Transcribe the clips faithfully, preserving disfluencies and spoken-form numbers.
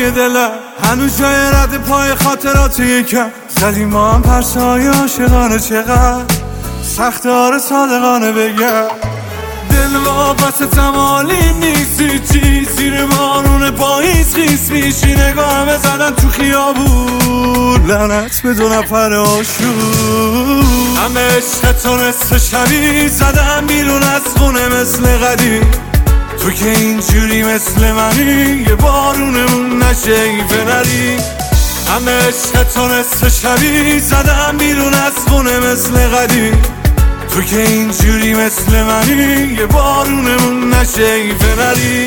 های دلم هنوز جای رد پای خاطرات یکم زدیم ما هم پرسای عاشقانه چقدر سخت آره صادقانه بگم دل واپس تمالی نیستی چی زیر بارون پاییز خیس میشی نگاهم زدن تو خیابون لعنت به دو نفر آشون همه عشق تو نصف شبی زدم بیرون از خونه مثل قدیم تو که اینجوری مثل منی یه بارونمون نشه ایفه نری همه عشق تو نصف شبی زدم بیرون از خونه مثل قدیم تو که اینجوری مثل منی یه بارونمون نشه ایفه نری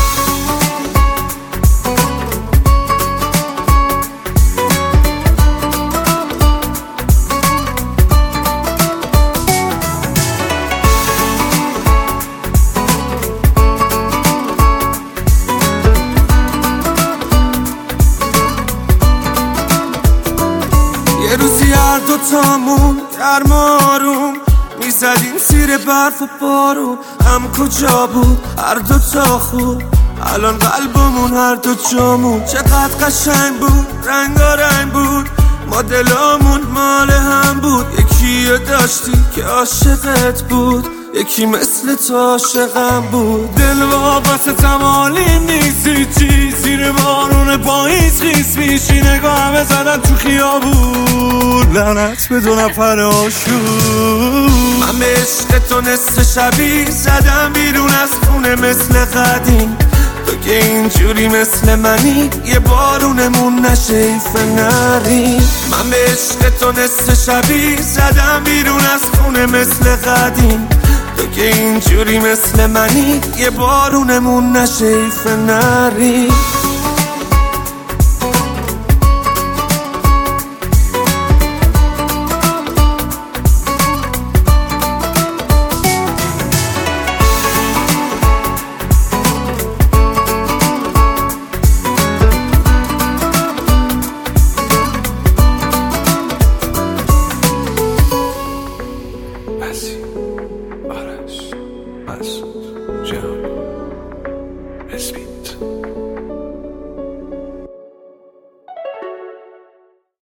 یه روزی هر دوتامون گرم آروم میزدیم زیر برف و بارون هم کجا بود هر دوتا خوب الان قلبمون هر دو جامون چقدر قشنگ بود رنگارنگ بود ما دلامون مال هم بود یکی رو داشتی که عاشقت بود یکی مثل تو عاشقم بود دل واپس تمالی نیستی چی زیر بارون پاییز خیس میشی نگاهم زدن تو خیابون لعنت به دو نفر آشون من به عشق تو نصف شبی زدم بیرون از خونه مثل قدیم تو که اینجوری مثل منی یه بارونمون نشه ایفه نری من به عشق تو نصف شبی زدم بیرون از خونه مثل قدیم تو که اینجوری مثل منی یه بارونمون نشه ایفه نری